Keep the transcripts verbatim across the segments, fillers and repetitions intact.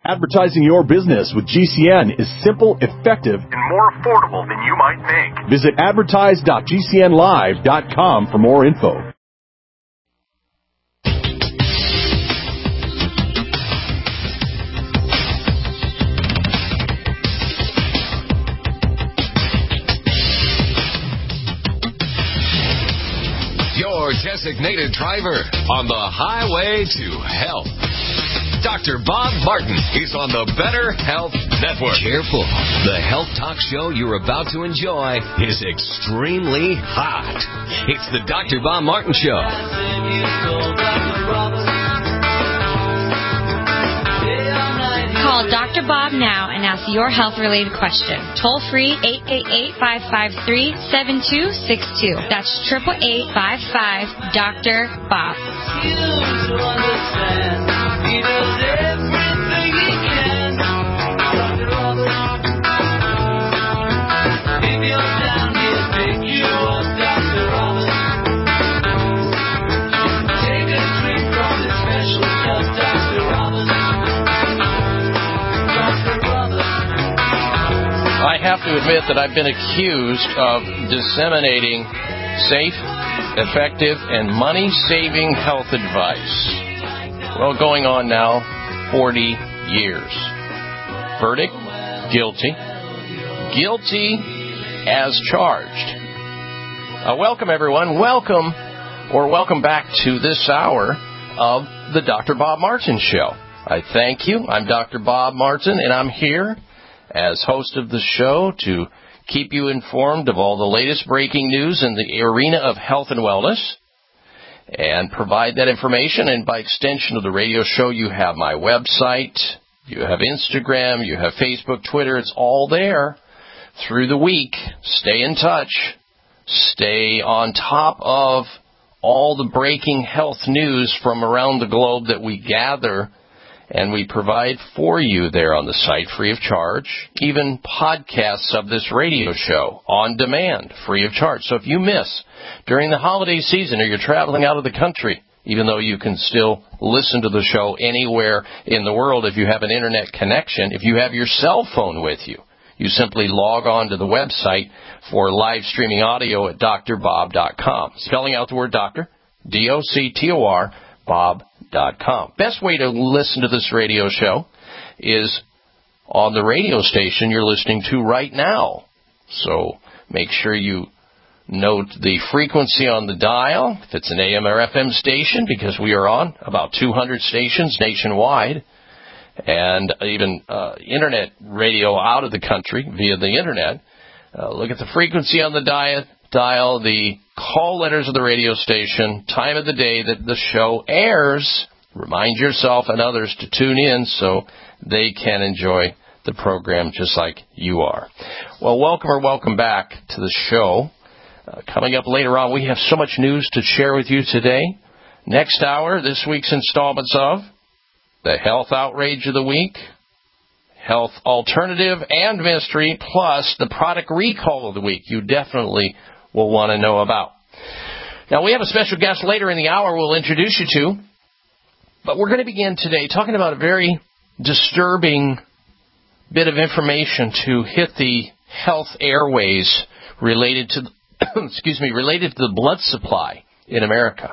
Advertising your business with G C N is simple, effective, and more affordable than you might think. Visit advertise dot g c n live dot com for more info. Your designated driver on the highway to health. Doctor Bob Martin is on the Better Health Network. Careful. The health talk show you're about to enjoy is extremely hot. It's the Doctor Bob Martin Show. Call Doctor Bob now and ask your health-related question. Toll free, eight eight eight, five five three, seven two six two. That's eight eight eight, five five, Doctor Bob. He does everything he can. Doctor Robert. If you're down, he'll pick you up, Doctor Robert. Take a drink from his special cup, Doctor Robert. Doctor Robert. I have to admit that I've been accused of disseminating safe, effective, and money-saving health advice. Well, going on now forty years. Verdict, guilty. Guilty as charged. Uh, welcome, everyone. Welcome, or welcome back to this hour of the Doctor Bob Martin Show. I thank you. I'm Doctor Bob Martin, and I'm here as host of the show to keep you informed of all the latest breaking news in the arena of health and wellness, and provide that information. And by extension of the radio show, you have my website, you have Instagram, you have Facebook, Twitter. It's all there through the week. Stay in touch. Stay on top of all the breaking health news from around the globe that we gather and we provide for you there on the site free of charge. Even podcasts of this radio show on demand, free of charge. So if you miss during the holiday season or you're traveling out of the country, even though you can still listen to the show anywhere in the world if you have an internet connection, if you have your cell phone with you, you simply log on to the website for live streaming audio at D R bob dot com. Spelling out the word doctor, D O C T O R, Bob dot com. Best way to listen to this radio show is on the radio station you're listening to right now. So make sure you note the frequency on the dial, if it's an A M or F M station, because we are on about two hundred stations nationwide, and even uh, internet radio out of the country via the internet. Uh, look at the frequency on the dial, dial, the call letters of the radio station, time of the day that the show airs. Remind yourself and others to tune in so they can enjoy the program just like you are. Well, welcome or welcome back to the show. Uh, coming up later on, we have so much news to share with you today. Next hour, this week's installments of the Health Outrage of the Week, Health Alternative and Mystery, plus the Product Recall of the Week you definitely will want to know about. Now, we have a special guest later in the hour we'll introduce you to, but we're going to begin today talking about a very disturbing bit of information to hit the health airways related to, excuse me, related to the blood supply in America.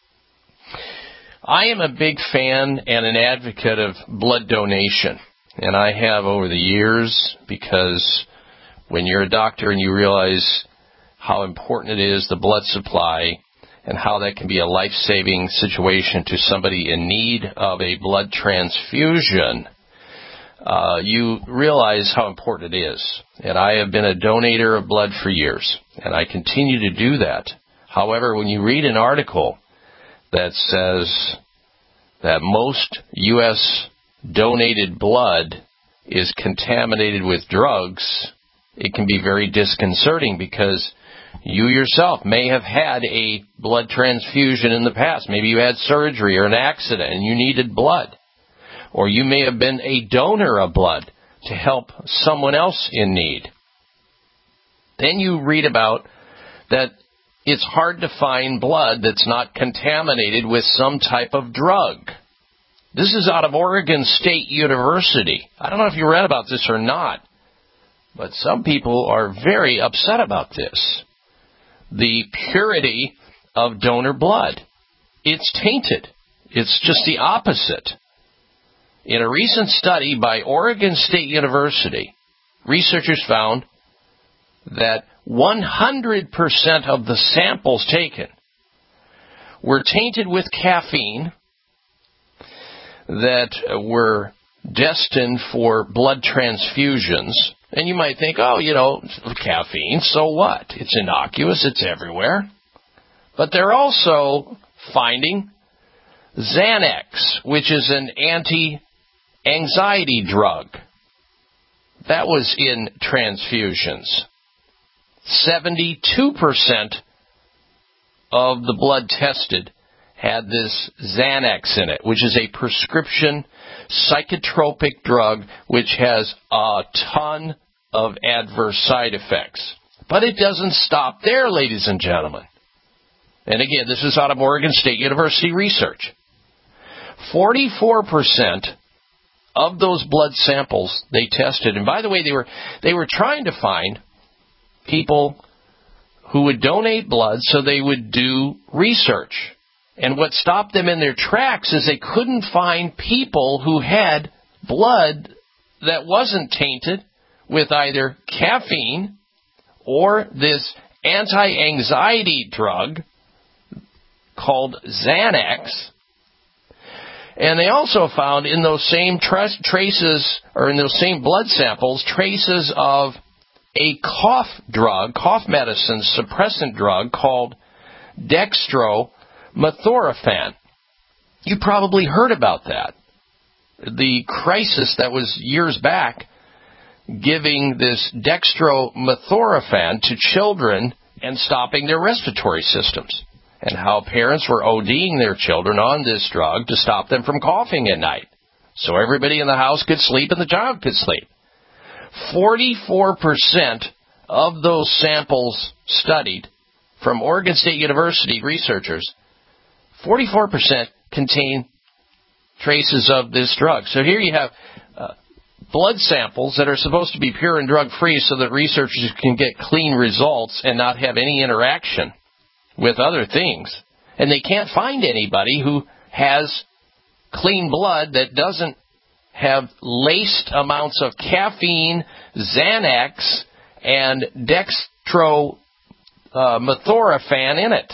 I am a big fan and an advocate of blood donation, and I have over the years, because when you're a doctor and you realize how important it is, the blood supply, and how that can be a life-saving situation to somebody in need of a blood transfusion, uh, you realize how important it is. And I have been a donator of blood for years, and I continue to do that. However, when you read an article that says that most U S donated blood is contaminated with drugs, it can be very disconcerting, because you yourself may have had a blood transfusion in the past. Maybe you had surgery or an accident and you needed blood. Or you may have been a donor of blood to help someone else in need. Then you read about that it's hard to find blood that's not contaminated with some type of drug. This is out of Oregon State University. I don't know if you read about this or not, but some people are very upset about this. The purity of donor blood. It's tainted. It's just the opposite. In a recent study by Oregon State University, researchers found that one hundred percent of the samples taken were tainted with caffeine that were destined for blood transfusions. And you might think, oh, you know, caffeine, so what? It's innocuous, it's everywhere. But they're also finding Xanax, which is an anti-anxiety drug. That was in transfusions. seventy-two percent of the blood tested had this Xanax in it, which is a prescription psychotropic drug which has a ton of adverse side effects. But it doesn't stop there, ladies and gentlemen. And again, this is out of Oregon State University research. forty-four percent of those blood samples they tested, and by the way, they were they were trying to find people who would donate blood so they would do research. And what stopped them in their tracks is they couldn't find people who had blood that wasn't tainted with either caffeine or this anti-anxiety drug called Xanax. And they also found in those same tra- traces, or in those same blood samples, traces of a cough drug, cough medicine suppressant drug called dextromethorphan. You probably heard about that. The crisis that was years back giving this dextromethorphan to children and stopping their respiratory systems, and how parents were ODing their children on this drug to stop them from coughing at night, so everybody in the house could sleep and the child could sleep. forty-four percent of those samples studied from Oregon State University researchers, forty-four percent contain traces of this drug. So here you have uh, blood samples that are supposed to be pure and drug-free so that researchers can get clean results and not have any interaction with other things. And they can't find anybody who has clean blood that doesn't have laced amounts of caffeine, Xanax, and dextromethorphan in it.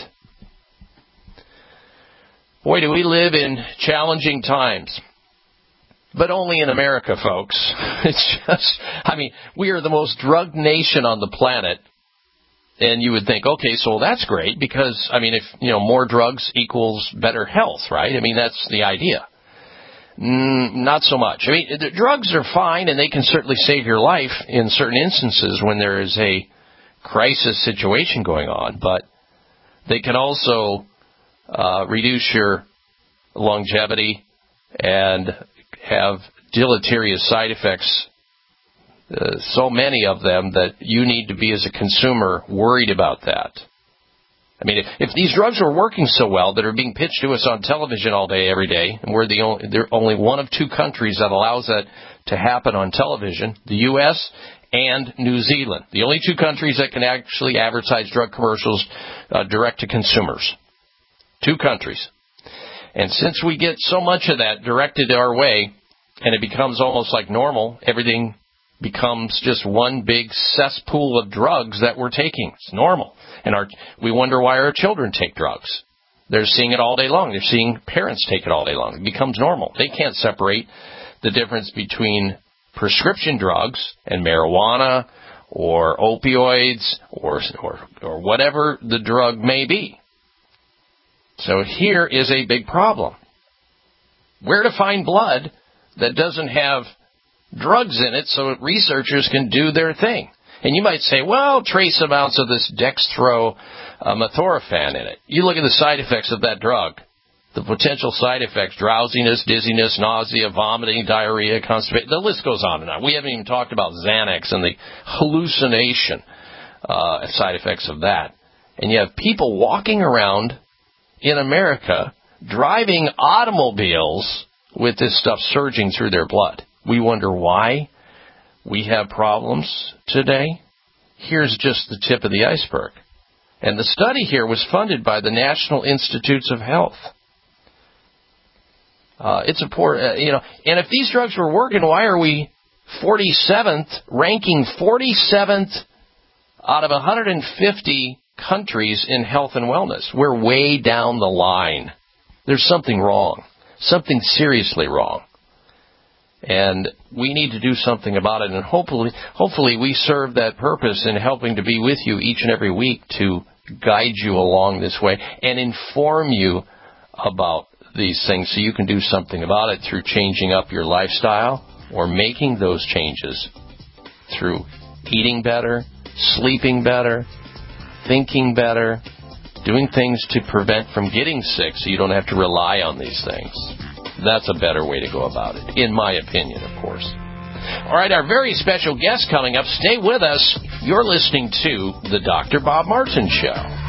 Boy, do we live in challenging times. But only in America, folks. It's just, I mean, we are the most drugged nation on the planet. And you would think, okay, so that's great because, I mean, if, you know, more drugs equals better health, right? I mean, that's the idea. Mm, not so much. I mean, the drugs are fine and they can certainly save your life in certain instances when there is a crisis situation going on, but they can also uh, reduce your longevity and have deleterious side effects. Uh, so many of them that you need to be, as a consumer, worried about that. I mean, if, if these drugs are working so well that are being pitched to us on television all day, every day, and we're the only, they're only one of two countries that allows that to happen on television, the U S and New Zealand, the only two countries that can actually advertise drug commercials uh, direct to consumers. Two countries. And since we get so much of that directed our way, and it becomes almost like normal, everything becomes just one big cesspool of drugs that we're taking. It's normal. And our, we wonder why our children take drugs. They're seeing it all day long. They're seeing parents take it all day long. It becomes normal. They can't separate the difference between prescription drugs and marijuana or opioids or, or, or whatever the drug may be. So here is a big problem. Where to find blood that doesn't have drugs in it so researchers can do their thing? And you might say, well, trace amounts of this dextromethorphan in it. You look at the side effects of that drug. The potential side effects: drowsiness, dizziness, nausea, vomiting, diarrhea, constipation. The list goes on and on. We haven't even talked about Xanax and the hallucination uh, side effects of that. And you have people walking around in America driving automobiles with this stuff surging through their blood. We wonder why we have problems today. Here's just the tip of the iceberg. And the study here was funded by the National Institutes of Health. Uh, it's a poor, uh, you know, and if these drugs were working, why are we forty-seventh, ranking forty-seventh out of one hundred fifty countries in health and wellness? We're way down the line. There's something wrong, something seriously wrong. And we need to do something about it, and hopefully, hopefully we serve that purpose in helping to be with you each and every week to guide you along this way and inform you about these things so you can do something about it through changing up your lifestyle or making those changes through eating better, sleeping better, thinking better, doing things to prevent from getting sick so you don't have to rely on these things. That's a better way to go about it, in my opinion, of course. All right, our very special guest coming up. Stay with us. You're listening to The Doctor Bob Martin Show.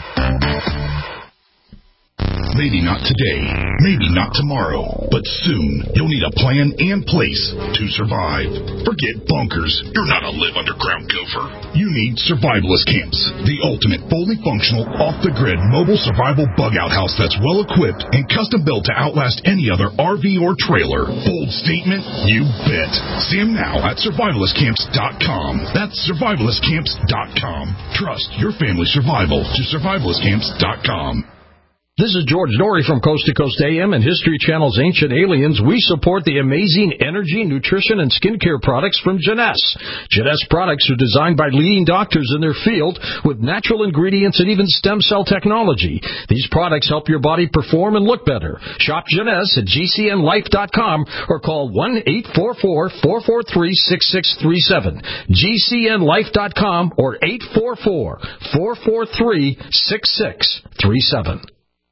Maybe not today, maybe not tomorrow, but soon you'll need a plan and place to survive. Forget bunkers. You're not a live underground gopher. You need survivalist camps, the ultimate fully functional, off-the-grid mobile survival bug-out house that's well-equipped and custom-built to outlast any other R V or trailer. Bold statement? You bet. See them now at survivalist camps dot com. That's survivalist camps dot com. Trust your family's survival to survivalist camps dot com. This is George Norrie from Coast to Coast A M and History Channel's Ancient Aliens. We support the amazing energy, nutrition, and skincare products from Jeunesse. Jeunesse products are designed by leading doctors in their field with natural ingredients and even stem cell technology. These products help your body perform and look better. Shop Jeunesse at G C N life dot com or call one eight four four, four four three, six six three seven. G C N life dot com or eight four four, four four three, six six three seven.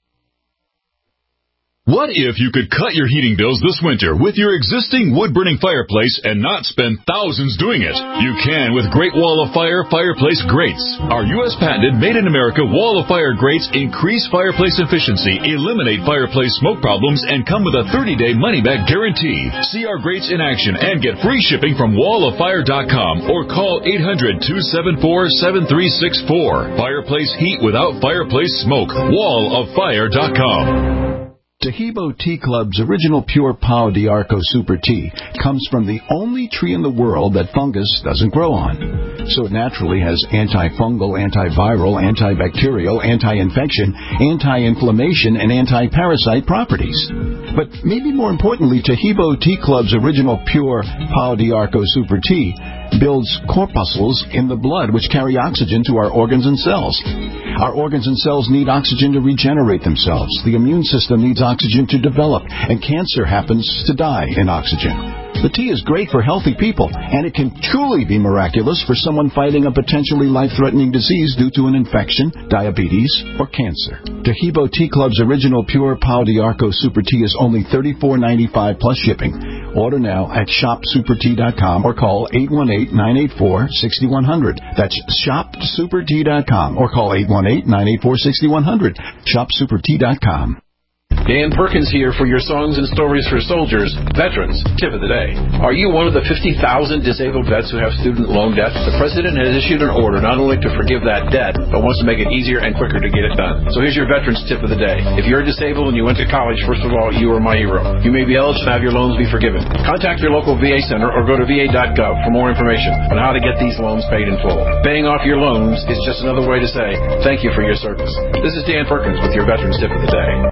What if you could cut your heating bills this winter with your existing wood-burning fireplace and not spend thousands doing it? You can with Great Wall of Fire fireplace grates. Our U S patented made-in-America Wall of Fire grates increase fireplace efficiency, eliminate fireplace smoke problems, and come with a thirty-day money-back guarantee. See our grates in action and get free shipping from wall of fire dot com or call eight hundred, two seven four, seven three six four. Fireplace heat without fireplace smoke. wall of fire dot com. Tahibo Tea Club's original pure Pau d'Arco Super Tea comes from the only tree in the world that fungus doesn't grow on. So it naturally has antifungal, antiviral, antibacterial, anti-infection, anti-inflammation, and anti-parasite properties. But maybe more importantly, Tahibo Tea Club's original pure Pau d'Arco Super Tea builds corpuscles in the blood which carry oxygen to our organs and cells. Our organs and cells need oxygen to regenerate themselves. The immune system needs oxygen to develop, and cancer happens to die in oxygen. The tea is great for healthy people, and it can truly be miraculous for someone fighting a potentially life-threatening disease due to an infection, diabetes, or cancer. Tahibo Tea Club's original pure Pau d'Arco Super Tea is only thirty-four ninety-five plus shipping. Order now at shop super tea dot com or call eight one eight, nine eight four, six one zero zero. That's shop super tea dot com or call eight one eight, nine eight four, six one zero zero. shop super tea dot com. Dan Perkins here for your Songs and Stories for Soldiers Veterans Tip of the Day. Are you one of the fifty thousand disabled vets who have student loan debt? The President has issued an order not only to forgive that debt, but wants to make it easier and quicker to get it done. So here's your Veterans Tip of the Day. If you're disabled and you went to college, first of all, you are my hero. You may be eligible to have your loans be forgiven. Contact your local V A center or go to V A dot gov for more information on how to get these loans paid in full. Paying off your loans is just another way to say thank you for your service. This is Dan Perkins with your Veterans Tip of the Day.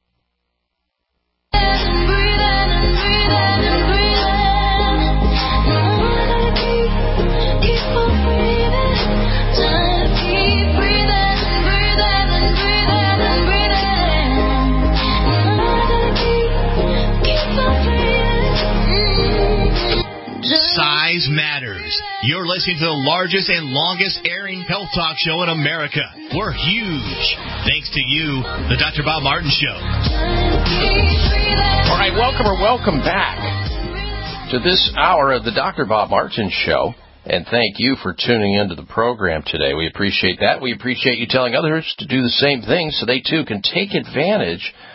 Size matters. You're listening to the largest and longest airing health talk show in America. We're huge. Thanks to you, the Doctor Bob Martin Show. All right, welcome or welcome back to this hour of the Doctor Bob Martin Show. And thank you for tuning into the program today. We appreciate that. We appreciate you telling others to do the same thing so they, too, can take advantage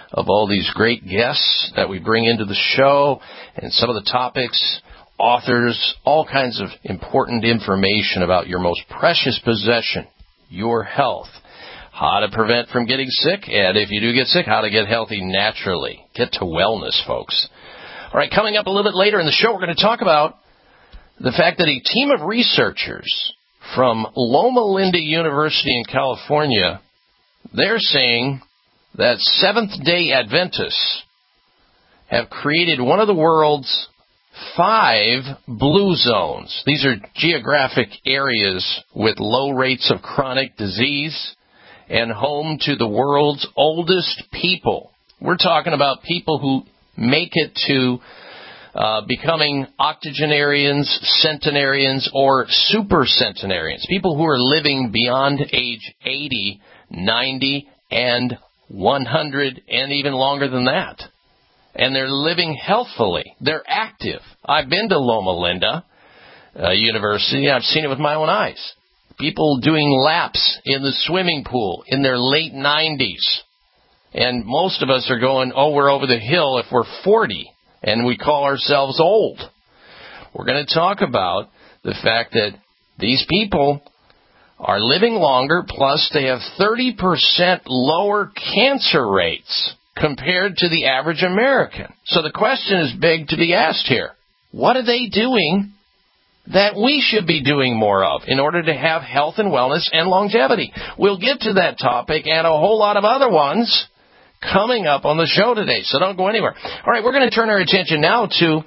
of all these great guests that we bring into the show and some of the topics, authors, all kinds of important information about your most precious possession, your health, how to prevent from getting sick, and if you do get sick, how to get healthy naturally. Get to wellness, folks. All right, coming up a little bit later in the show, we're going to talk about the fact that a team of researchers from Loma Linda University in California, they're saying that Seventh-day Adventists have created one of the world's five blue zones. These are geographic areas with low rates of chronic disease and home to the world's oldest people. We're talking about people who make it to uh, becoming octogenarians, centenarians, or supercentenarians, people who are living beyond age eighty, ninety, and one hundred, and even longer than that. And they're living healthfully. They're active. I've been to Loma Linda uh, University. I've seen it with my own eyes. People doing laps in the swimming pool in their late nineties. And most of us are going, oh, we're over the hill if we're forty, and we call ourselves old. We're going to talk about the fact that these people are living longer, plus they have thirty percent lower cancer rates compared to the average American. So the question is big to be asked here. What are they doing that we should be doing more of in order to have health and wellness and longevity? We'll get to that topic and a whole lot of other ones coming up on the show today, so don't go anywhere. All right, we're going to turn our attention now to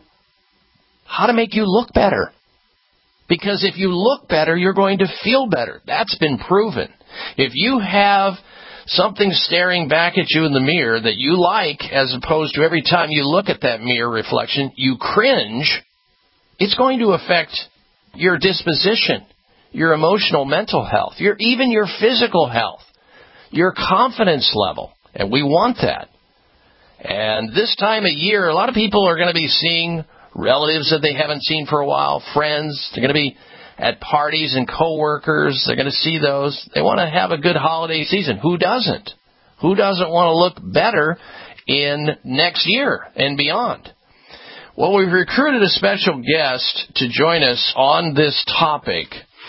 how to make you look better. Because if you look better, you're going to feel better. That's been proven. If you have something staring back at you in the mirror that you like, as opposed to every time you look at that mirror reflection, you cringe, it's going to affect your disposition, your emotional, mental health, your even your physical health, your confidence level. And we want that. And this time of year, a lot of people are going to be seeing relatives that they haven't seen for a while, friends. They're going to be at parties and coworkers. They're going to see those. They want to have a good holiday season. Who doesn't? Who doesn't want to look better in next year and beyond? Well, we've recruited a special guest to join us on this topic,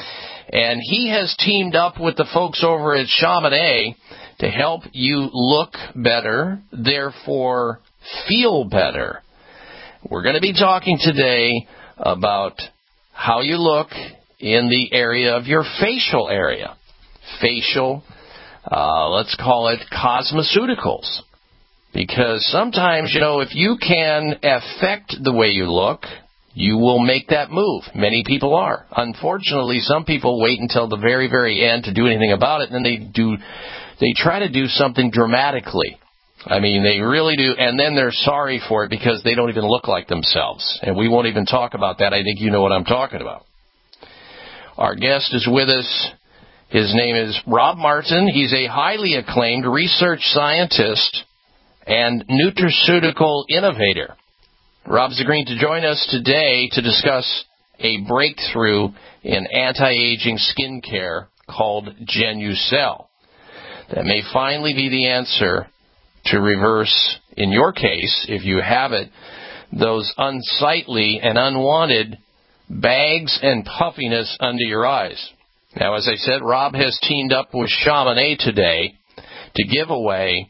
and he has teamed up with the folks over at Chamonix to help you look better, therefore feel better. We're going to be talking today about how you look in the area of your facial area. Facial, uh, let's call it cosmeceuticals. Because sometimes, you know, if you can affect the way you look, you will make that move. Many people are. Unfortunately, some people wait until the very, very end to do anything about it, and then they do, they try to do something dramatically. I mean, they really do, and then they're sorry for it because they don't even look like themselves. And we won't even talk about that. I think you know what I'm talking about. Our guest is with us. His name is Rob Martin. He's a highly acclaimed research scientist and nutraceutical innovator. Rob's agreeing to join us today to discuss a breakthrough in anti-aging skincare called Genucel that may finally be the answer to reverse, in your case, if you have it, those unsightly and unwanted bags and puffiness under your eyes. Now, as I said, Rob has teamed up with Chamonix today to give away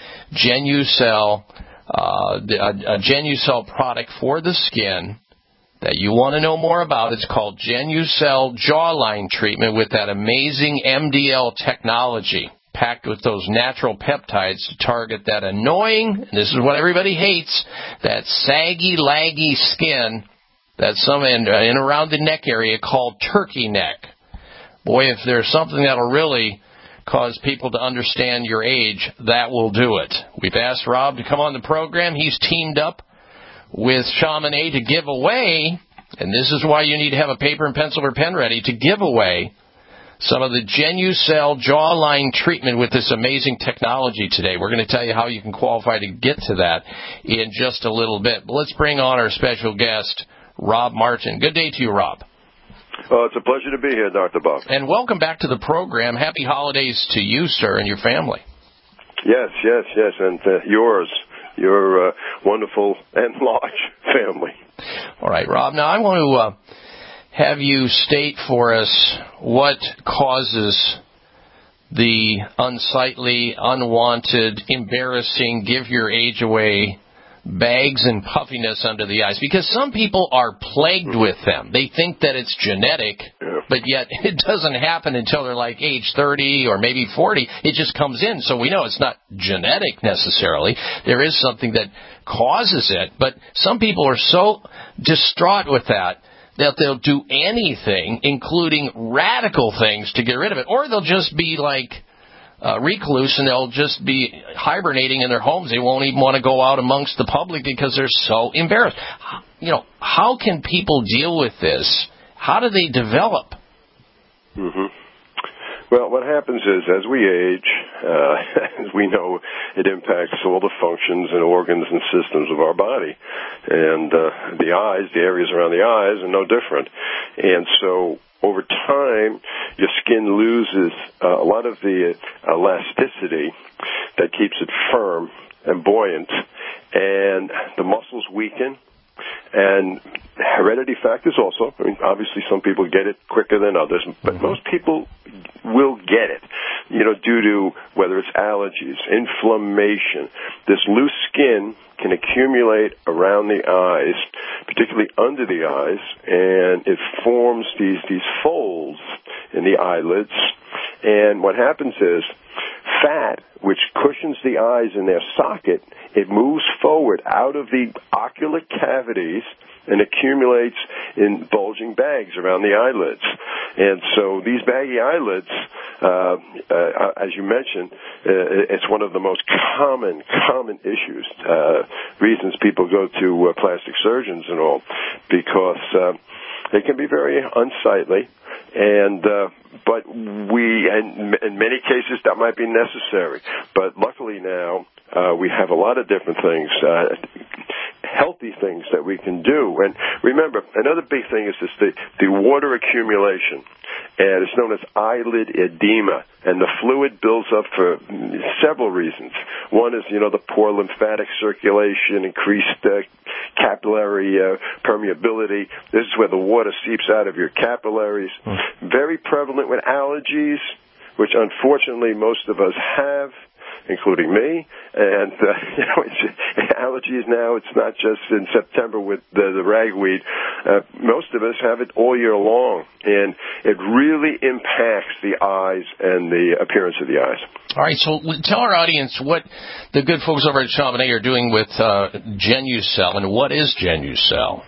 Genucel, uh, a, a Genucel product for the skin that you want to know more about. It's called Genucel Jawline Treatment with that amazing M D L technology, packed with those natural peptides to target that annoying, and this is what everybody hates, that saggy, laggy skin that's some in, uh, in around the neck area called turkey neck. Boy, if there's something that'll really cause people to understand your age, that will do it. We've asked Rob to come on the program. He's teamed up with Chamonix to give away, and this is why you need to have a paper and pencil or pen ready, to give away some of the Genucel Jawline Treatment with this amazing technology today. We're going to tell you how you can qualify to get to that in just a little bit. But let's bring on our special guest, Rob Martin. Good day to you, Rob. Oh, it's a pleasure to be here, Doctor Bob. And welcome back to the program. Happy holidays to you, sir, and your family. Yes, yes, yes, and uh, yours, your uh, wonderful and large family. All right, Rob. Now, I want to uh, have you state for us what causes the unsightly, unwanted, embarrassing, give your age away bags and puffiness under the eyes, because some people are plagued with them. They think that it's genetic, but yet it doesn't happen until they're like age thirty or maybe forty. It just comes in, so we know it's not genetic necessarily. There is something that causes it, but some people are so distraught with that that they'll do anything, including radical things, to get rid of it. Or they'll just be like uh, recluse, and they'll just be hibernating in their homes. They won't even want to go out amongst the public because they're so embarrassed. You know, how can people deal with this? How do they develop? Mm-hmm. Well, what happens is, as we age, uh, as we know, it impacts all the functions and organs and systems of our body. And uh, the eyes, the areas around the eyes, are no different. And so over time, your skin loses uh, a lot of the elasticity that keeps it firm and buoyant, and the muscles weaken. And heredity factors also. I mean, obviously some people get it quicker than others, but most people will get it, you know, due to whether it's allergies, inflammation. This loose skin can accumulate around the eyes, particularly under the eyes, and it forms these, these folds in the eyelids. And what happens is fat, which cushions the eyes in their socket, it moves forward out of the ocular cavities and accumulates in bulging bags around the eyelids. And so these baggy eyelids, uh, uh, as you mentioned, uh, it's one of the most common, common issues, uh, reasons people go to uh, plastic surgeons and all, because uh, they can be very unsightly. And uh, but we, and in many cases, that might be necessary. But luckily now, uh, we have a lot of different things, uh, healthy things that we can do. And remember, another big thing is this, the, the water accumulation, and it's known as eyelid edema. And the fluid builds up for several reasons. One is, you know, the poor lymphatic circulation, increased uh, capillary uh, permeability. This is where the water seeps out of your capillaries. Mm. Very prevalent with allergies, which unfortunately most of us have, including me. And, uh, you know, it's, allergies now, it's not just in September with the, the ragweed. Uh, most of us have it all year long, and it really impacts the eyes and the appearance of the eyes. All right, so tell our audience what the good folks over at Chamonix are doing with uh, Genucel, and what is Genucel?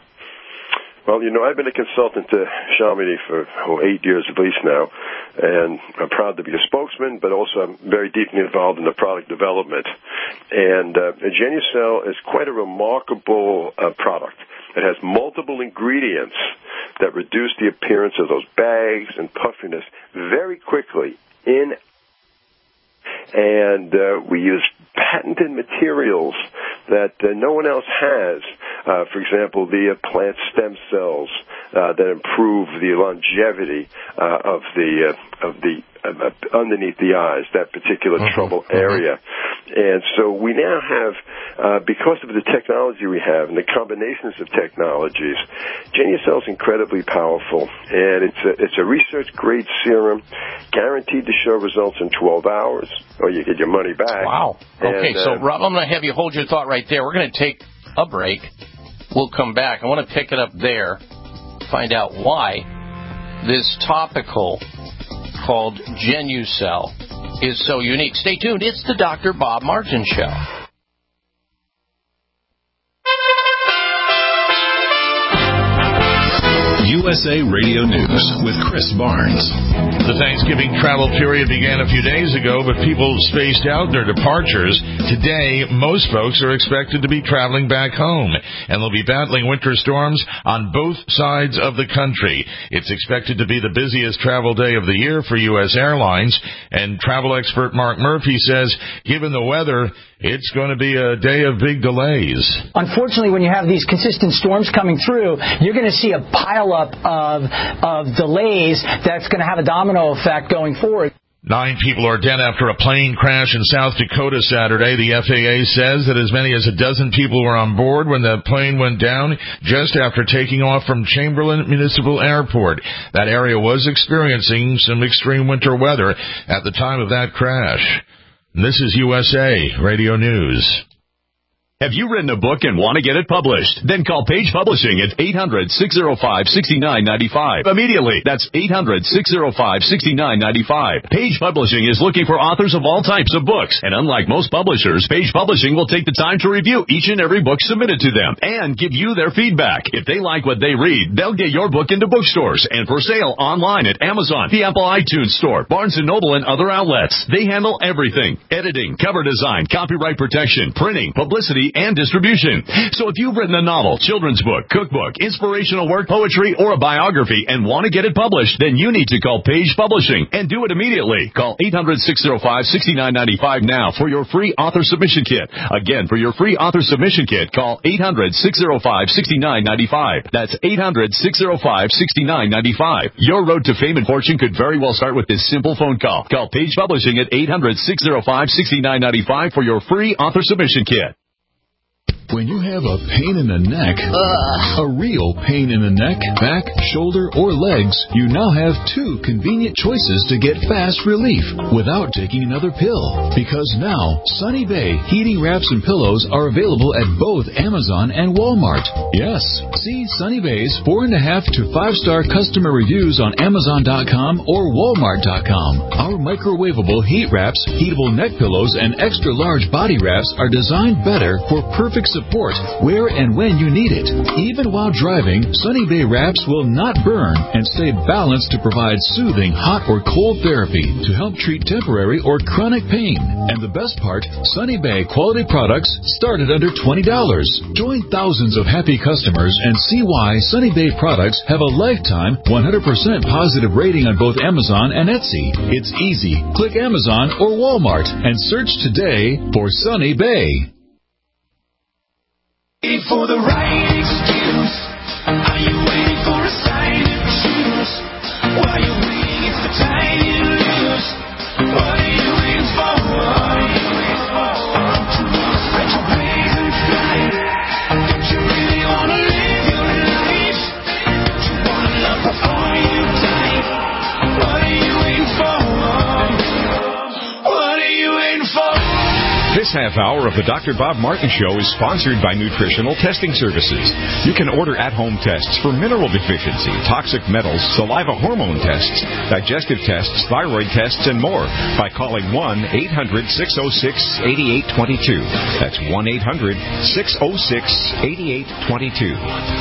Well, you know, I've been a consultant to Chamonix for oh, eight years at least now, and I'm proud to be a spokesman, but also I'm very deeply involved in the product development. And uh, Genucel is quite a remarkable uh, product. It has multiple ingredients that reduce the appearance of those bags and puffiness very quickly in and uh, we use patented materials that uh, no one else has. Uh, for example, the uh, plant stem cells uh, that improve the longevity uh, of the uh, of the uh, underneath the eyes, that particular mm-hmm. trouble area. Mm-hmm. And so we now have, uh, because of the technology we have and the combinations of technologies, Genucel is incredibly powerful, and it's a, it's a research-grade serum, guaranteed to show results in twelve hours, or you get your money back. Wow. Okay, and, so uh, Rob, I'm going to have you hold your thought right there. We're going to take a break. We'll come back. I want to pick it up there, find out why this topical called Genucel is so unique. Stay tuned. It's the Doctor Bob Martin Show. U S A Radio News with Chris Barnes. The Thanksgiving travel period began a few days ago, but people spaced out their departures. Today, most folks are expected to be traveling back home, and they'll be battling winter storms on both sides of the country. It's expected to be the busiest travel day of the year for U S airlines, and travel expert Mark Murphy says, given the weather, it's going to be a day of big delays. Unfortunately, when you have these consistent storms coming through, you're going to see a pileup of of delays that's going to have a domino effect going forward. Nine people are dead after a plane crash in South Dakota Saturday. The F A A says that as many as a dozen people were on board when the plane went down just after taking off from Chamberlain Municipal Airport. That area was experiencing some extreme winter weather at the time of that crash. This is U S A Radio News. Have you written a book and want to get it published? Then call Page Publishing at eight hundred, six oh five, six nine nine five. Immediately. That's eight hundred, six oh five, six nine nine five. Page Publishing is looking for authors of all types of books. And unlike most publishers, Page Publishing will take the time to review each and every book submitted to them and give you their feedback. If they like what they read, they'll get your book into bookstores and for sale online at Amazon, the Apple iTunes Store, Barnes and Noble, and other outlets. They handle everything: editing, cover design, copyright protection, printing, publicity, and distribution. So if you've written a novel, children's book, cookbook, inspirational work, poetry, or a biography and want to get it published, then you need to call Page Publishing and do it immediately. Call eight hundred, six oh five, six nine nine five now for your free author submission kit. Again, for your free author submission kit, call eight hundred, six oh five, six nine nine five. That's eight hundred, six oh five, six nine nine five. Your road to fame and fortune could very well start with this simple phone call. Call Page Publishing at eight hundred, six oh five, six nine nine five for your free author submission kit. When you have a pain in the neck, Ugh. a real pain in the neck, back, shoulder, or legs, you now have two convenient choices to get fast relief without taking another pill. Because now, Sunny Bay heating wraps and pillows are available at both Amazon and Walmart. Yes, see Sunny Bay's four and a half to five star customer reviews on Amazon dot com or Walmart dot com. Our microwavable heat wraps, heatable neck pillows, and extra large body wraps are designed better for perfect support Support where and when you need it. Even while driving, Sunny Bay wraps will not burn and stay balanced to provide soothing hot or cold therapy to help treat temporary or chronic pain. And the best part, Sunny Bay quality products start at under twenty dollars. Join thousands of happy customers and see why Sunny Bay products have a lifetime one hundred percent positive rating on both Amazon and Etsy. It's easy. Click Amazon or Walmart and search today for Sunny Bay. Waiting for the right excuse. Are you waiting for a sign to choose? While you're waiting, it's the time you lose. What are you waiting for? What are you waiting for? Set your blaze and fly. Don't you really want to live your life? Don't you want to love before you die? What are you waiting for? What are you waiting for? This half hour of the Doctor Bob Martin Show is sponsored by Nutritional Testing Services. You can order at-home tests for mineral deficiency, toxic metals, saliva hormone tests, digestive tests, thyroid tests, and more by calling one eight hundred, six oh six, eight eight two two. That's one eight hundred, six oh six, eight eight two two.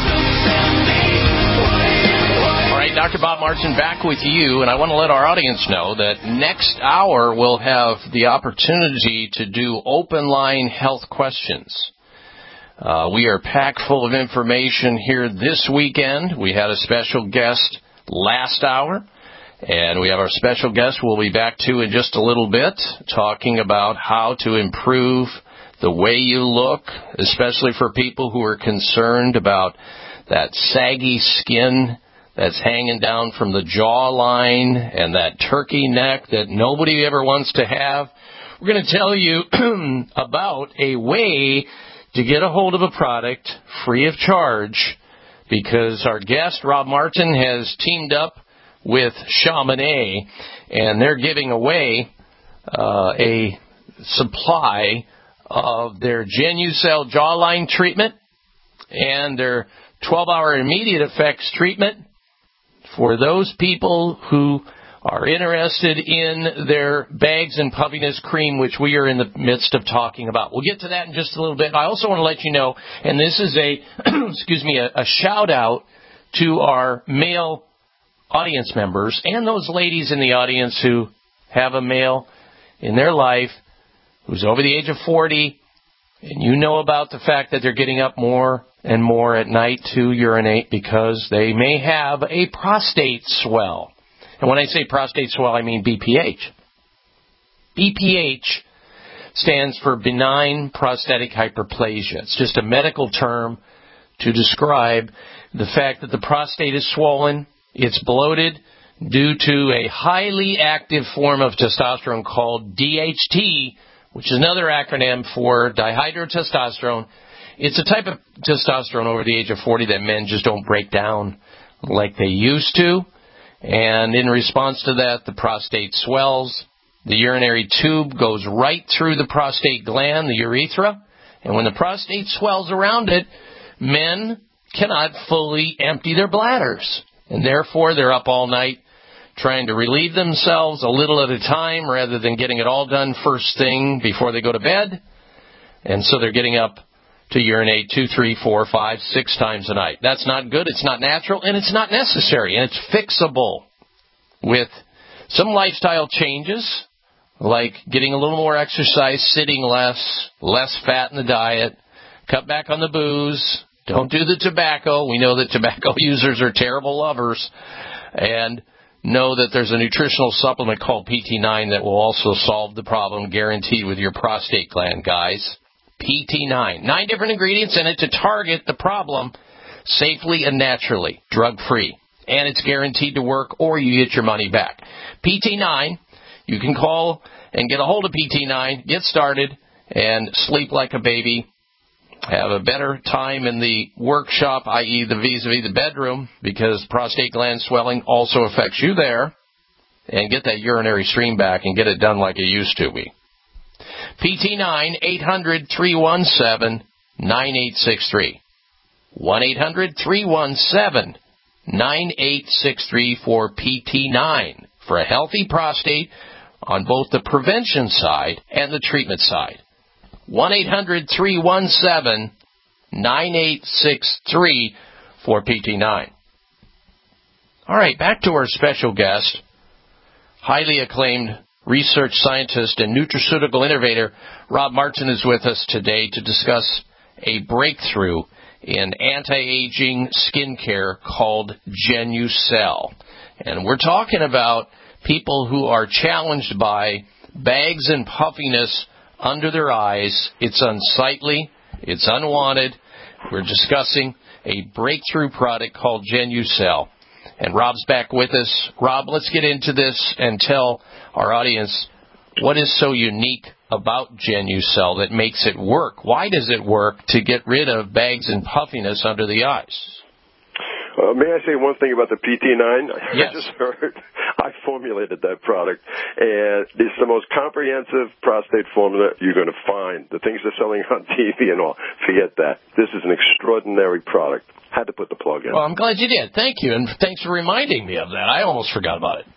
Doctor Bob Martin back with you, and I want to let our audience know that next hour we'll have the opportunity to do open line health questions. Uh, we are packed full of information here this weekend. We had a special guest last hour, and we have our special guest we'll be back to in just a little bit, talking about how to improve the way you look, especially for people who are concerned about that saggy skin that's hanging down from the jawline and that turkey neck that nobody ever wants to have. We're going to tell you about a way to get a hold of a product free of charge, because our guest, Rob Martin, has teamed up with Chamonix, and they're giving away uh, a supply of their Genucell jawline treatment and their twelve hour immediate effects treatment for those people who are interested in their bags and puffiness cream, which we are in the midst of talking about. We'll get to that in just a little bit. I also want to let you know, and this is a, excuse me, a, a shout out to our male audience members and those ladies in the audience who have a male in their life who's over the age of forty, and you know about the fact that they're getting up more and more at night to urinate because they may have a prostate swell. And when I say prostate swell, I mean B P H. B P H stands for benign prostatic hyperplasia. It's just a medical term to describe the fact that the prostate is swollen, it's bloated, due to a highly active form of testosterone called D H T, which is another acronym for dihydrotestosterone. It's a type of testosterone over the age of forty that men just don't break down like they used to. And in response to that, the prostate swells. The urinary tube goes right through the prostate gland, the urethra. And when the prostate swells around it, men cannot fully empty their bladders. And therefore, they're up all night trying to relieve themselves a little at a time rather than getting it all done first thing before they go to bed. And so they're getting up to urinate two, three, four, five, six times a night. That's not good, it's not natural, and it's not necessary, and it's fixable with some lifestyle changes, like getting a little more exercise, sitting less, less fat in the diet, cut back on the booze, don't do the tobacco. We know that tobacco users are terrible lovers, and know that there's a nutritional supplement called P T nine that will also solve the problem, guaranteed, with your prostate gland, guys. P T nine. Nine different ingredients in it to target the problem safely and naturally, drug-free. And it's guaranteed to work, or you get your money back. P T nine, you can call and get a hold of P T nine, get started, and sleep like a baby. Have a better time in the workshop, that is the vis-a-vis the bedroom, because prostate gland swelling also affects you there. And get that urinary stream back and get it done like it used to be. P T nine, eight hundred, three one seven, nine eight six three. one eight hundred, three one seven, nine eight six three for P T nine, for a healthy prostate on both the prevention side and the treatment side. one eight hundred, three one seven, nine eight six three for P T nine. All right, back to our special guest, highly acclaimed research scientist and nutraceutical innovator Rob Martin is with us today to discuss a breakthrough in anti-aging skincare called Genucel. And we're talking about people who are challenged by bags and puffiness under their eyes. It's unsightly. It's unwanted. We're discussing a breakthrough product called Genucel. And Rob's back with us. Rob, let's get into this and tell our audience what is so unique about Genucel that makes it work. Why does it work to get rid of bags and puffiness under the eyes? Uh, may I say one thing about the P T nine? Yes. I just heard I formulated that product, and it's the most comprehensive prostate formula you're going to find. The things they're selling on T V and all, forget that. This is an extraordinary product. Had to put the plug in. Well, I'm glad you did. Thank you, and thanks for reminding me of that. I almost forgot about it.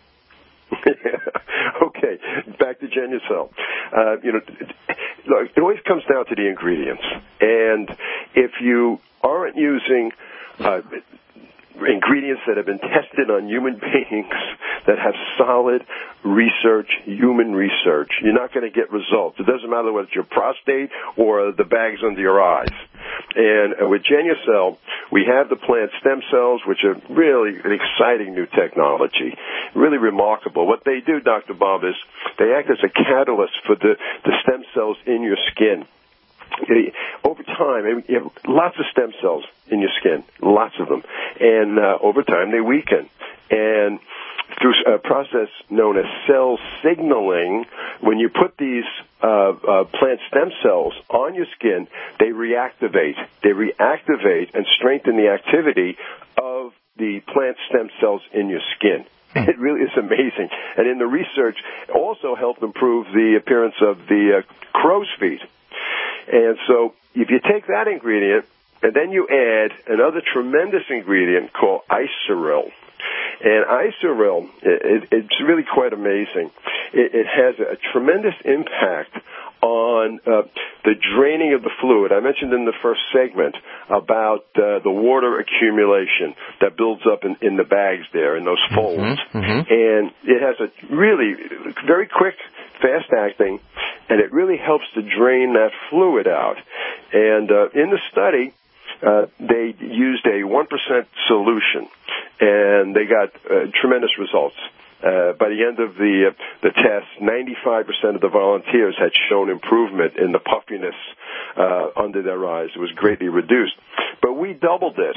Okay, back to Genucel. Uh, you know, look, it always comes down to the ingredients, and if you aren't using uh, ingredients that have been tested on human beings, that have solid research, human research, you're not going to get results. It doesn't matter whether it's your prostate or the bags under your eyes. And with Genucel, we have the plant stem cells, which are really an exciting new technology, really remarkable. What they do, Doctor Bob, is they act as a catalyst for the, the stem cells in your skin. Over time, you have lots of stem cells in your skin, lots of them, and uh, over time they weaken. And through a process known as cell signaling, when you put these uh, uh, plant stem cells on your skin, they reactivate. They reactivate and strengthen the activity of the plant stem cells in your skin. It really is amazing. And in the research, it also helped improve the appearance of the uh, crow's feet. And so if you take that ingredient and then you add another tremendous ingredient called Isorel. And Isorel, it, it's really quite amazing. It, it has a tremendous impact on uh, the draining of the fluid. I mentioned in the first segment about uh, the water accumulation that builds up in, in the bags there, in those folds. Mm-hmm, mm-hmm. And it has a really very quick, fast-acting, and it really helps to drain that fluid out. And uh, in the study, uh, they used a one percent solution, and they got uh, tremendous results. Uh, by the end of the uh, the test, ninety-five percent of the volunteers had shown improvement in the puffiness uh, under their eyes. It was greatly reduced. But we doubled it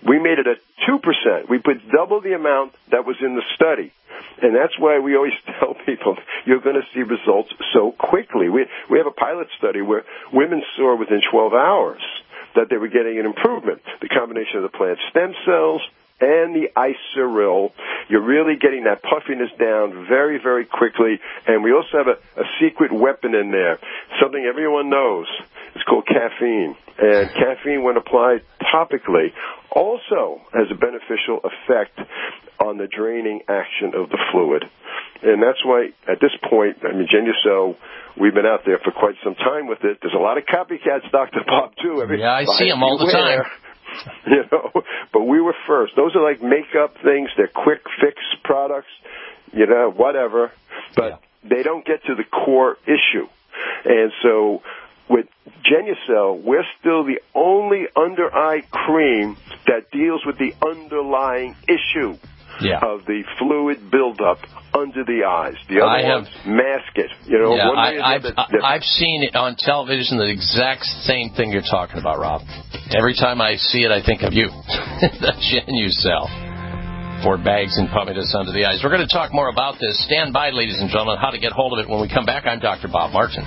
we made it at two percent. We put double the amount that was in the study. And that's why we always tell people you're going to see results so quickly. We we have a pilot study where women saw within twelve hours that they were getting an improvement. The combination of the plant stem cells and the Isoril, you're really getting that puffiness down very, very quickly. And we also have a, a secret weapon in there, something everyone knows. It's called caffeine. And caffeine, when applied topically, also has a beneficial effect on the draining action of the fluid. And that's why, at this point, I mean, Genucel, we've been out there for quite some time with it. There's a lot of copycats, Doctor Bob, too. Every, yeah, I see them all the time. You know, but we were first. Those are like makeup things. They're quick fix products, you know, whatever. But yeah. they don't get to the core issue. And so with Genucel, we're still the only under-eye cream that deals with the underlying issue yeah. of the fluid buildup under the eyes. The other I ones mask it. You know, yeah, one way I, or I've, another, I've seen it on television, the exact same thing you're talking about, Rob. Every time I see it, I think of you, the Genucel, for bags and pumping this under the eyes. We're going to talk more about this. Stand by, ladies and gentlemen, how to get hold of it when we come back. I'm Doctor Bob Martin.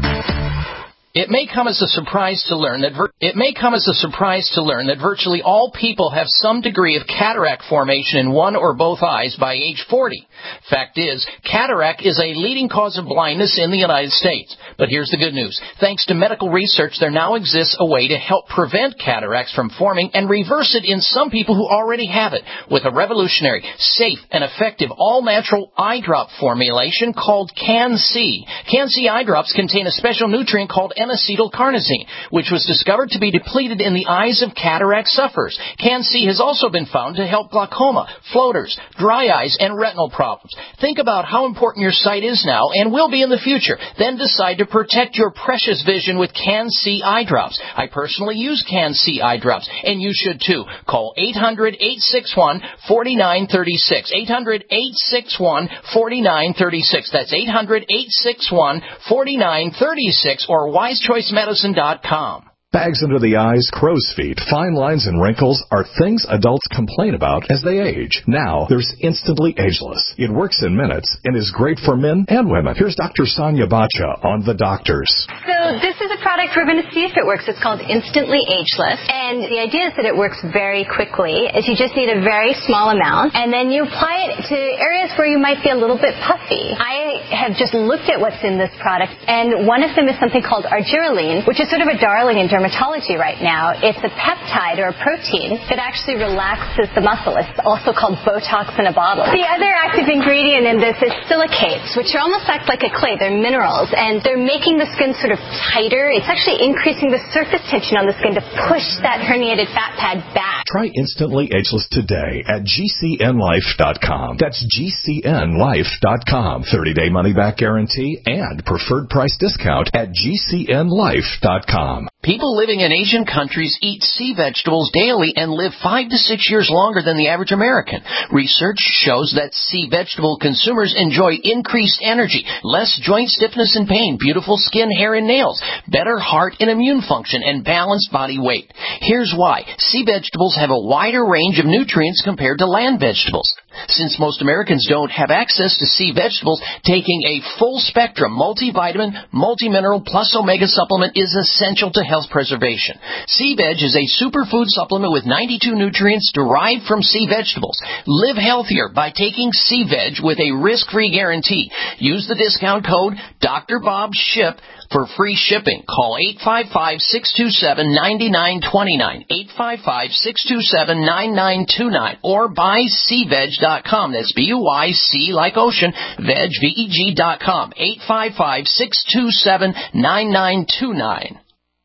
It may come as a surprise to learn that vir- it may come as a surprise to learn that virtually all people have some degree of cataract formation in one or both eyes by age forty. Fact is, cataract is a leading cause of blindness in the United States. But here's the good news. Thanks to medical research, there now exists a way to help prevent cataracts from forming and reverse it in some people who already have it with a revolutionary, safe, and effective all-natural eye drop formulation called Can-C. Can-C eye drops contain a special nutrient called N-acetylcarnosine, which was discovered to be depleted in the eyes of cataract sufferers. Can-C has also been found to help glaucoma, floaters, dry eyes, and retinal problems. Think about how important your sight is now and will be in the future. Then decide to protect your precious vision with Can-C eye drops. I personally use Can-C eye drops, and you should too. Call eight hundred, eight six one, four nine three six. eight hundred, eight six one, four nine three six. That's eight hundred, eight six one, four nine three six or wise choice medicine dot com. Bags under the eyes, crow's feet, fine lines, and wrinkles are things adults complain about as they age. Now, there's Instantly Ageless. It works in minutes and is great for men and women. Here's Doctor Sonia Bacha on The Doctors. So this is a product we're going to see if it works. It's called Instantly Ageless. And the idea is that it works very quickly. Is you just need a very small amount, and then you apply it to areas where you might be a little bit puffy. I have just looked at what's in this product, and one of them is something called argireline, which is sort of a darling in dermatology right now. It's a peptide or a protein that actually relaxes the muscle. It's also called Botox in a bottle. The other active ingredient in this is silicates, which are almost act like a clay. They're minerals, and they're making the skin sort of tighter. It's actually increasing the surface tension on the skin to push that herniated fat pad back. Try Instantly Ageless today at G C N life dot com. That's G C N life dot com. thirty-day money-back guarantee and preferred price discount at G C N life dot com. People living in Asian countries eat sea vegetables daily and live five to six years longer than the average American. Research shows that sea vegetable consumers enjoy increased energy, less joint stiffness and pain, beautiful skin, hair, and nails, better heart and immune function, and balanced body weight. Here's why. Sea vegetables have a wider range of nutrients compared to land vegetables. Since most Americans don't have access to sea vegetables, taking a full-spectrum multivitamin, multimineral, plus omega supplement is essential to health preservation. Sea Veg is a superfood supplement with ninety-two nutrients derived from sea vegetables. Live healthier by taking Sea Veg with a risk-free guarantee. Use the discount code Doctor Bob Ship for free shipping. Call eight five five, six two seven, nine nine two nine, eight five five, six two seven, nine nine two nine, or buy sea veg dot com. That's B U Y C like ocean, veg, V E G dot com, eight five five, six two seven, nine nine two nine.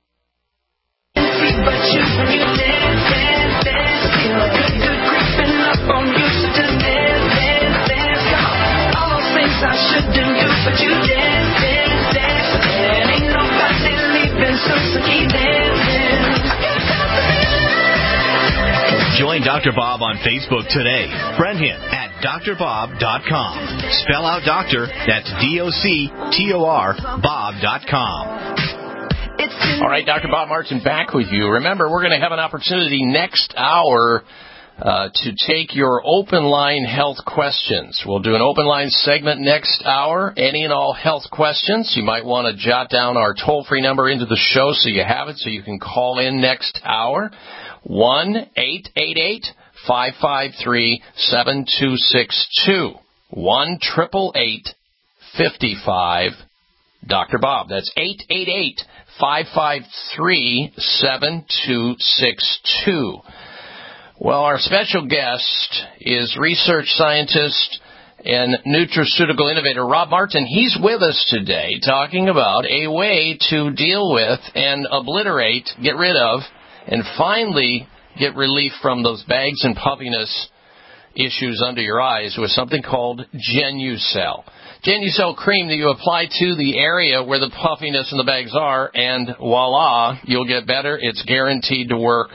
Join Doctor Bob on Facebook today. Friend him at D R bob dot com. Spell out doctor, that's D O C T O R, Bob dot com. It's All right, Doctor Bob Martin back with you. Remember, we're going to have an opportunity next hour uh, to take your open line health questions. We'll do an open line segment next hour. Any and all health questions. You might want to jot down our toll-free number into the show so you have it so you can call in next hour. one eight eight eight, five five three, seven two six two. one eight eight eight, five five, Doctor Bob. That's eight eight eight, five five three, seven two six two. Well, our special guest is research scientist and nutraceutical innovator Rob Martin. He's with us today talking about a way to deal with and obliterate, get rid of, and finally get relief from those bags and puffiness issues under your eyes with something called Genucel. Genucel cream that you apply to the area where the puffiness and the bags are, and voila, you'll get better. It's guaranteed to work,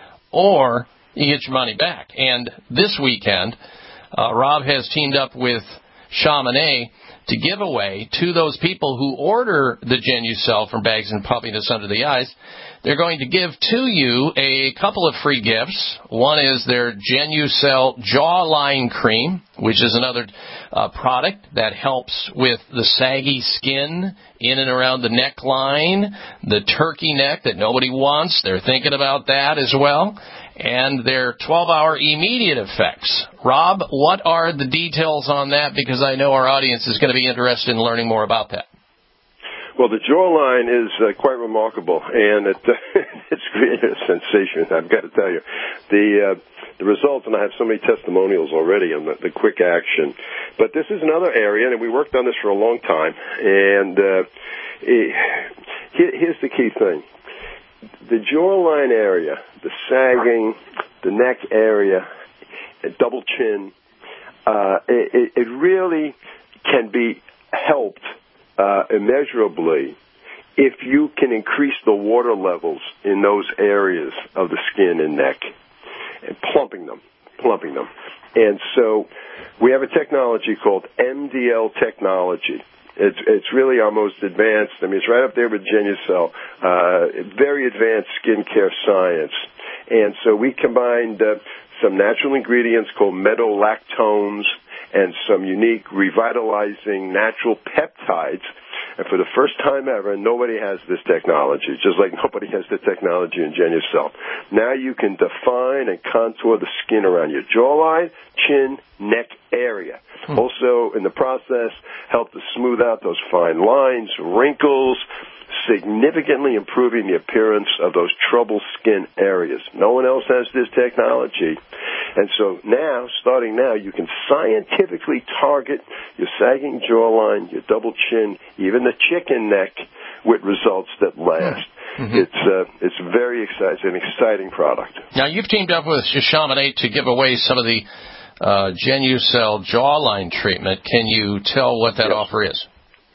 or you get your money back. And this weekend, uh, Rob has teamed up with Chamonix to give away to those people who order the Genucel from bags and puffiness under the eyes. They're going to give to you a couple of free gifts. One is their Genucel Jawline Cream, which is another uh, product that helps with the saggy skin in and around the neckline, the turkey neck that nobody wants. They're thinking about that as well. And their twelve-hour immediate effects. Rob, what are the details on that? Because I know our audience is going to be interested in learning more about that. Well, the jawline is uh, quite remarkable, and it, uh, it's created a sensation, I've got to tell you. The uh, the results, and I have so many testimonials already on the, the quick action. But this is another area, and we worked on this for a long time, and uh, it, here, here's the key thing. The jawline area, the sagging, the neck area, double chin, uh, it, it really can be helped uh, immeasurably if you can increase the water levels in those areas of the skin and neck, and plumping them, plumping them. And so we have a technology called M D L technology. It's it's really our most advanced. I mean, it's right up there with Genucel. Uh, very advanced skincare science. And so we combined uh, some natural ingredients called metolactones and some unique revitalizing natural peptides. And for the first time ever, nobody has this technology, just like nobody has the technology in Genucel. Now you can define and contour the skin around your jawline, chin, neck area. Hmm. Also, in the process, help to smooth out those fine lines, wrinkles, significantly improving the appearance of those troubled skin areas. No one else has this technology. And so now, starting now, you can scientifically target your sagging jawline, your double chin, even the chicken neck with results that last. Mm-hmm. It's uh, it's very exciting. It's an exciting product. Now, you've teamed up with Chamonix to give away some of the uh, Genucel jawline treatment. Can you tell what that yes. offer is?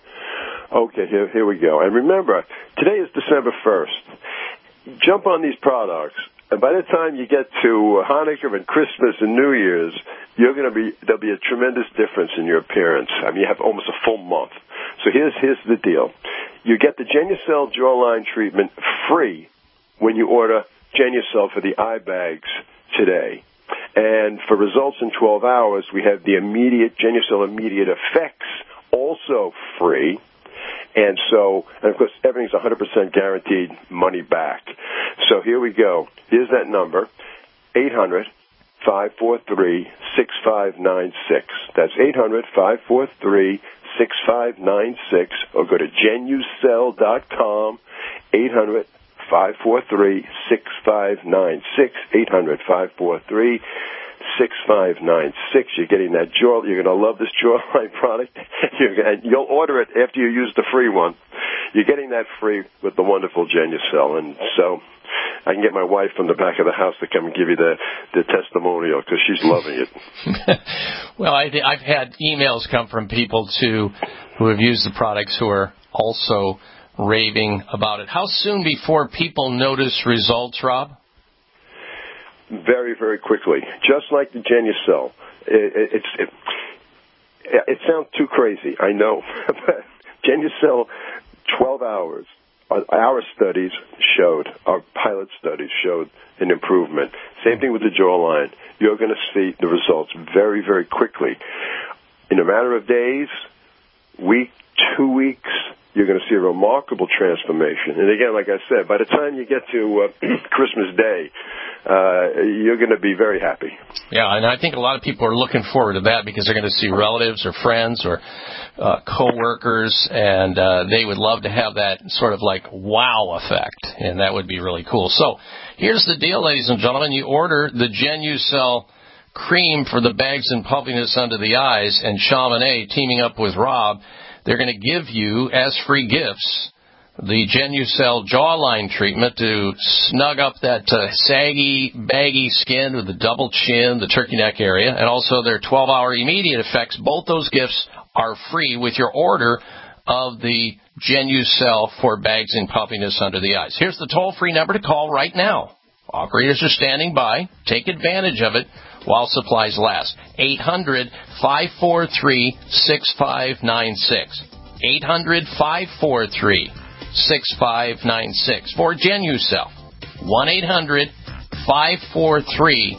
Okay, here, here we go. And remember, today is December first. Jump on these products, and by the time you get to Hanukkah and Christmas and New Year's, you're going to be there'll be a tremendous difference in your appearance. I mean, you have almost a full month. So here's here's the deal: you get the Genucel jawline treatment free when you order Genucel for the eye bags today. And for results in twelve hours, we have the immediate Genucel immediate effects also free. And so, and of course, everything's one hundred percent guaranteed money back. So here we go. Here's that number, eight hundred, five four three, six five nine six. That's eight hundred, five four three, six five nine six. Or go to Genucel dot com, eight hundred, five four three, six five nine six, eight hundred, five four three, six five nine six. You're getting that jaw. You're going to love this jawline product. You're gonna, you'll order it after you use the free one. You're getting that free with the wonderful Genucel. And so I can get my wife from the back of the house to come and give you the, the testimonial because she's loving it. Well, I, I've had emails come from people, too, who have used the products who are also raving about it. How soon before people notice results, Rob? Very, very quickly. Just like the Genucel. It, it, it's, it, it sounds too crazy, I know. But Genucel, twelve hours, our studies showed, our pilot studies showed an improvement. Same thing with the jawline. You're going to see the results very, very quickly. In a matter of days, week, two weeks, you're going to see a remarkable transformation. And again, like I said, by the time you get to uh, Christmas Day, uh, you're going to be very happy. Yeah, and I think a lot of people are looking forward to that because they're going to see relatives or friends or uh, coworkers, and uh, they would love to have that sort of like wow effect, and that would be really cool. So here's the deal, ladies and gentlemen. You order the GenuCell cream for the bags and puffiness under the eyes, and Chamonix, teaming up with Rob, they're going to give you, as free gifts, the GenuCell jawline treatment to snug up that uh, saggy, baggy skin with the double chin, the turkey neck area, and also their twelve-hour immediate effects. Both those gifts are free with your order of the GenuCell for bags and puffiness under the eyes. Here's the toll-free number to call right now. Operators are standing by. Take advantage of it while supplies last. eight hundred, five four three, six five nine six. eight hundred, five four three, six five nine six for GenuCell. one eight hundred, five four three,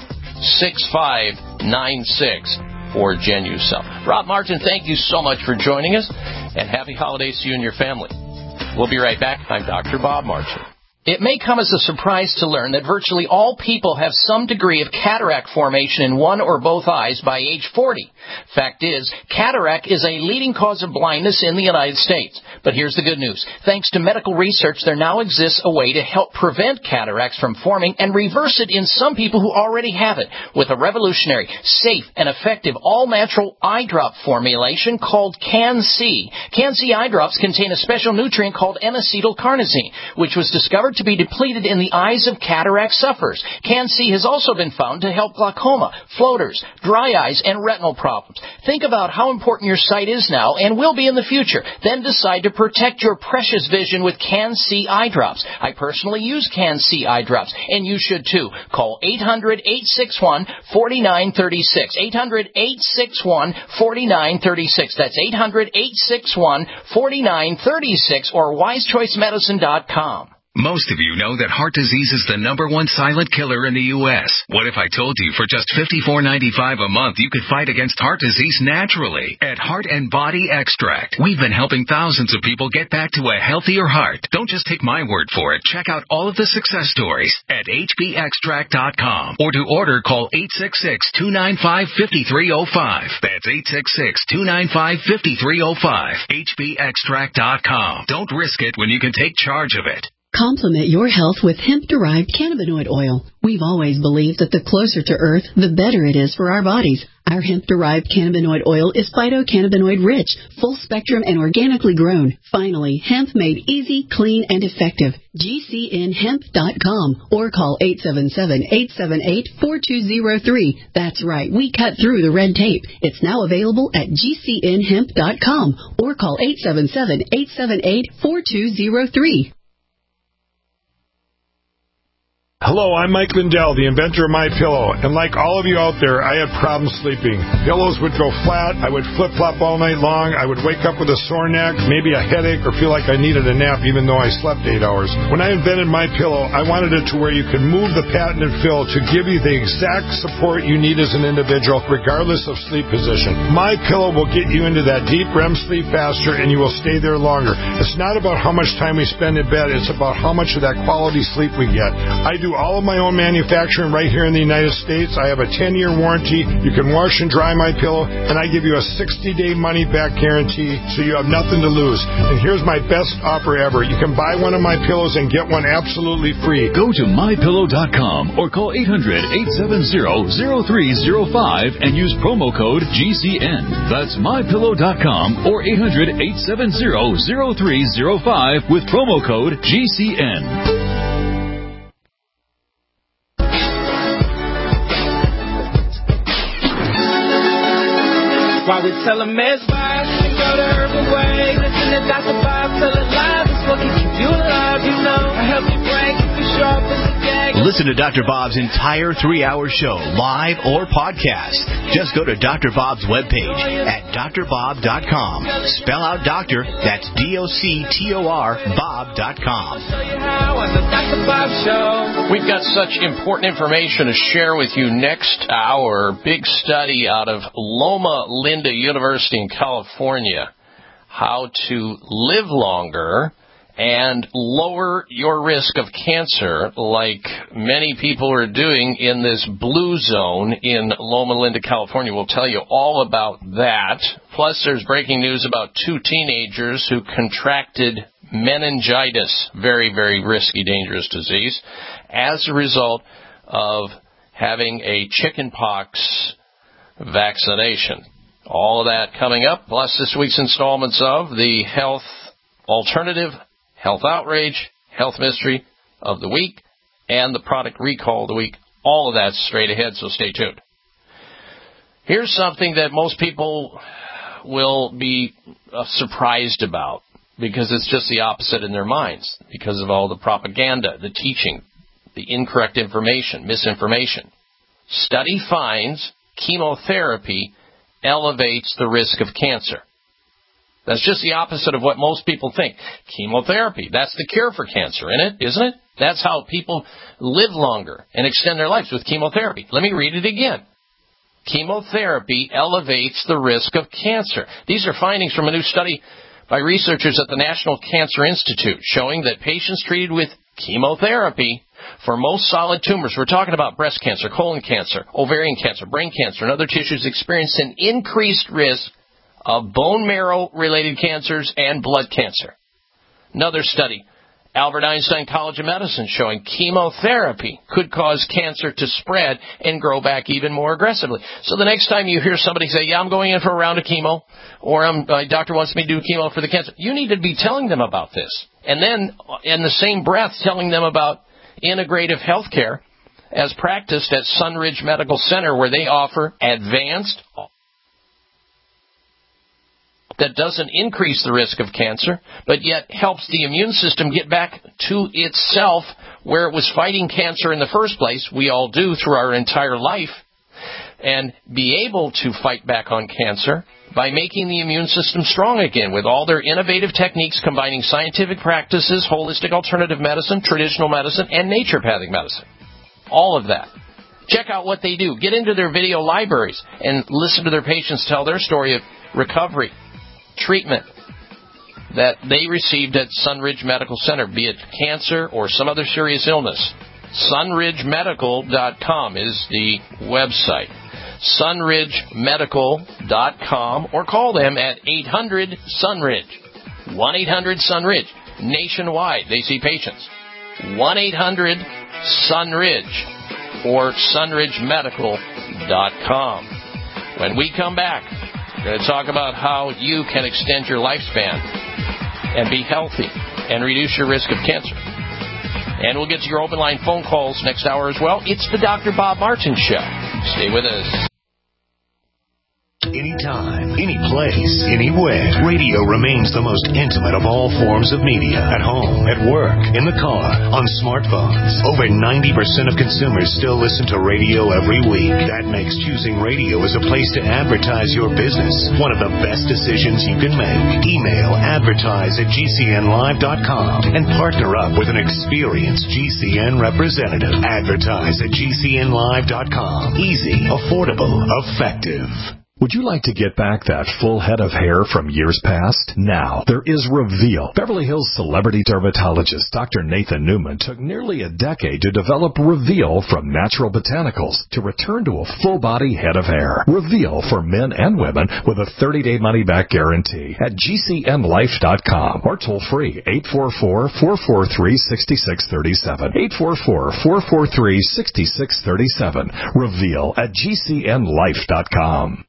six five nine six for GenuCell. Rob Martin, thank you so much for joining us, and happy holidays to you and your family. We'll be right back. I'm Doctor Bob Martin. It may come as a surprise to learn that virtually all people have some degree of cataract formation in one or both eyes by age forty. Fact is, cataract is a leading cause of blindness in the United States. But here's the good news. Thanks to medical research, there now exists a way to help prevent cataracts from forming and reverse it in some people who already have it with a revolutionary, safe, and effective all-natural eye drop formulation called Can-C. Can-C eye drops contain a special nutrient called N-acetylcarnosine, which was discovered to be depleted in the eyes of cataract sufferers. Can-C has also been found to help glaucoma, floaters, dry eyes, and retinal problems. Think about how important your sight is now and will be in the future. Then decide to protect your precious vision with Can-C eye drops. I personally use Can-C eye drops, and you should too. Call eight hundred, eight six one, four nine three six. eight hundred, eight six one, four nine three six. That's eight hundred, eight six one, four nine three six or wise choice medicine dot com. Most of you know that heart disease is the number one silent killer in the U S What if I told you for just fifty-four ninety-five a month you could fight against heart disease naturally? At Heart and Body Extract, we've been helping thousands of people get back to a healthier heart. Don't just take my word for it. Check out all of the success stories at H B extract dot com. Or to order, call eight six six, two nine five, five three zero five. That's eight six six, two nine five, five three zero five. H B extract dot com. Don't risk it when you can take charge of it. Complement your health with hemp-derived cannabinoid oil. We've always believed that the closer to Earth, the better it is for our bodies. Our hemp-derived cannabinoid oil is phytocannabinoid-rich, full-spectrum, and organically grown. Finally, hemp made easy, clean, and effective. G C N hemp dot com or call eight seven seven, eight seven eight, four two zero three. That's right, we cut through the red tape. It's now available at G C N hemp dot com or call eight seven seven, eight seven eight, four two zero three. Hello, I'm Mike Lindell, the inventor of MyPillow, and like all of you out there, I had problems sleeping. Pillows would go flat, I would flip-flop all night long, I would wake up with a sore neck, maybe a headache, or feel like I needed a nap even though I slept eight hours. When I invented MyPillow, I wanted it to where you could move the patented fill to give you the exact support you need as an individual, regardless of sleep position. MyPillow will get you into that deep R E M sleep faster, and you will stay there longer. It's not about how much time we spend in bed, it's about how much of that quality sleep we get. I do all of my own manufacturing right here in the United States. I have a ten-year warranty. You can wash and dry my pillow, and I give you a sixty-day money-back guarantee, so you have nothing to lose. And here's my best offer ever. You can buy one of my pillows and get one absolutely free. Go to my pillow dot com or call eight hundred, eight seven zero, zero three zero five and use promo code G C N. That's my pillow dot com or eight hundred, eight seven zero, zero three zero five with promo code G C N. While we tell them it's fine and go the herbal way. Listen to Doctor Bob, tell it live. It's what keeps you alive, you know. I help your brain keep you sharp as a gag. Listen to Doctor Bob's entire three-hour show, live or podcast. Just go to Doctor Bob's webpage at d r bob dot com. Spell out doctor, that's D O C T O R, bob dot com. We've got such important information to share with you next hour. Big study out of Loma Linda University in California. How to live longer and lower your risk of cancer like many people are doing in this blue zone in Loma Linda, California. We'll tell you all about that. Plus, there's breaking news about two teenagers who contracted meningitis, very, very risky, dangerous disease, as a result of having a chickenpox vaccination. All of that coming up, plus this week's installments of the Health Alternative, Health Outrage, Health Mystery of the Week, and the Product Recall of the Week. All of that's straight ahead, so stay tuned. Here's something that most people will be uh, surprised about, because it's just the opposite in their minds, because of all the propaganda, the teaching, the incorrect information, misinformation. Study finds chemotherapy elevates the risk of cancer. That's just the opposite of what most people think. Chemotherapy, that's the cure for cancer, isn't it? Isn't it? That's how people live longer and extend their lives, with chemotherapy. Let me read it again. Chemotherapy elevates the risk of cancer. These are findings from a new study by researchers at the National Cancer Institute, showing that patients treated with chemotherapy for most solid tumors, we're talking about breast cancer, colon cancer, ovarian cancer, brain cancer, and other tissues, experienced an increased risk of bone marrow-related cancers and blood cancer. Another study, Albert Einstein College of Medicine, showing chemotherapy could cause cancer to spread and grow back even more aggressively. So the next time you hear somebody say, yeah, I'm going in for a round of chemo, or I'm, my doctor wants me to do chemo for the cancer, you need to be telling them about this. And then, in the same breath, telling them about integrative health care as practiced at Sunridge Medical Center, where they offer advanced that doesn't increase the risk of cancer, but yet helps the immune system get back to itself where it was fighting cancer in the first place. We all do through our entire life, and be able to fight back on cancer by making the immune system strong again with all their innovative techniques combining scientific practices, holistic alternative medicine, traditional medicine, and naturopathic medicine. All of that. Check out what they do. Get into their video libraries and listen to their patients tell their story of recovery, treatment that they received at Sunridge Medical Center, be it cancer or some other serious illness. sunridge medical dot com is the website. sunridge medical dot com, or call them at eight hundred sunridge. one eight hundred sunridge. Nationwide, they see patients. one eight hundred sunridge or sunridge medical dot com. When we come back, we're going to talk about how you can extend your lifespan and be healthy and reduce your risk of cancer. And we'll get to your open line phone calls next hour as well. It's the Doctor Bob Martin Show. Stay with us. Anytime, any place, anywhere. Radio remains the most intimate of all forms of media. At home, at work, in the car, on smartphones. Over ninety percent of consumers still listen to radio every week. That makes choosing radio as a place to advertise your business one of the best decisions you can make. Email advertise at G C N live dot com and partner up with an experienced G C N representative. Advertise at G C N live dot com. Easy, affordable, effective. Would you like to get back that full head of hair from years past? Now, there is Reveal. Beverly Hills celebrity dermatologist Doctor Nathan Newman took nearly a decade to develop Reveal from natural botanicals to return to a full-body head of hair. Reveal for men and women with a thirty-day money-back guarantee at G C N life dot com or toll-free eight four four, four four three, six six three seven. eight four four, four four three, six six three seven. Reveal at G C N life dot com.